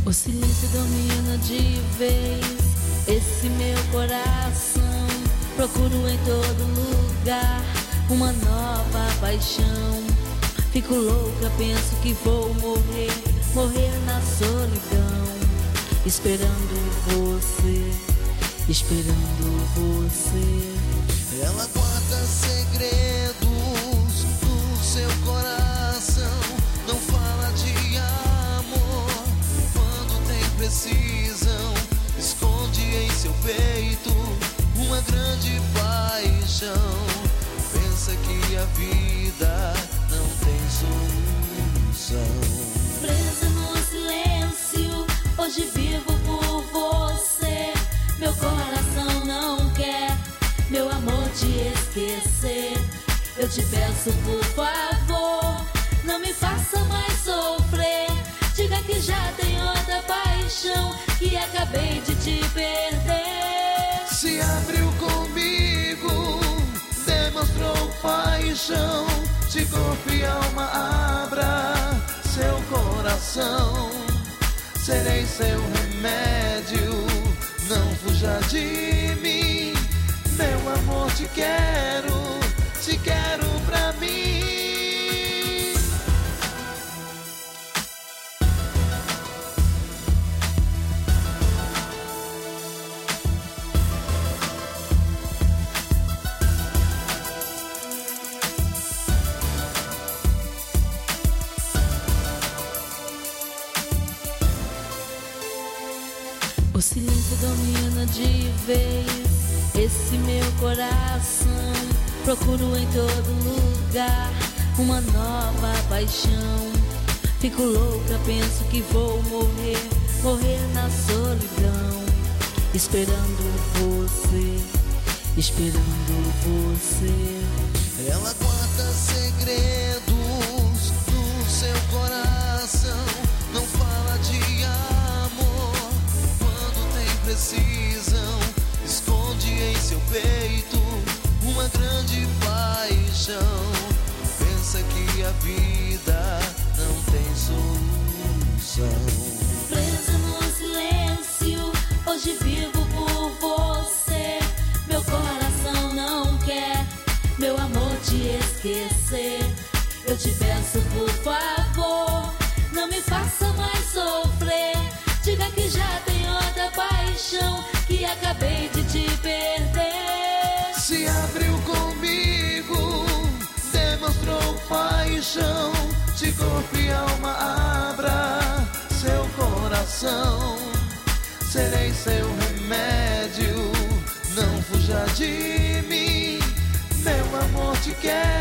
O silêncio domina de vez esse meu coração. Procuro em todo lugar uma nova paixão. Fico louca, penso que vou morrer, morrer na solidão, esperando você, esperando você. Ela guarda segredos do seu coração, não fala de amor quando tem precisão. Esconde em seu peito uma grande paixão. Pensa que a vida não tem solução. Presa no silêncio, hoje vivo por você. Meu coração não quer, meu amor, te esquecer. Eu te peço, por favor, não me faça mais sofrer. Diga que já tem outra paixão, que acabei de te perder. Se abriu comigo, demonstrou paixão. De corpo e alma abra seu coração. Serei seu remédio, não fuja de mim. Meu amor, te quero pra mim. O silêncio domina de vez esse meu coração. Procuro em todo lugar uma nova paixão. Fico louca, penso que vou morrer, morrer na solidão, esperando você, esperando você. Ela guarda segredos do seu coração, não fala de amor quando tem precisão. Esconde em seu peito uma grande paixão. Pensa que a vida não tem solução. Presa no silêncio, hoje vivo por você. Meu coração não quer, meu amor, te esquecer. Eu te peço, por favor, não me faça mais sofrer. Diga que já tem outra paixão, que acabei de te perder. Se abriu comigo, demonstrou paixão. De corpo e alma abra seu coração. Serei seu remédio, não fuja de mim. Meu amor, te quero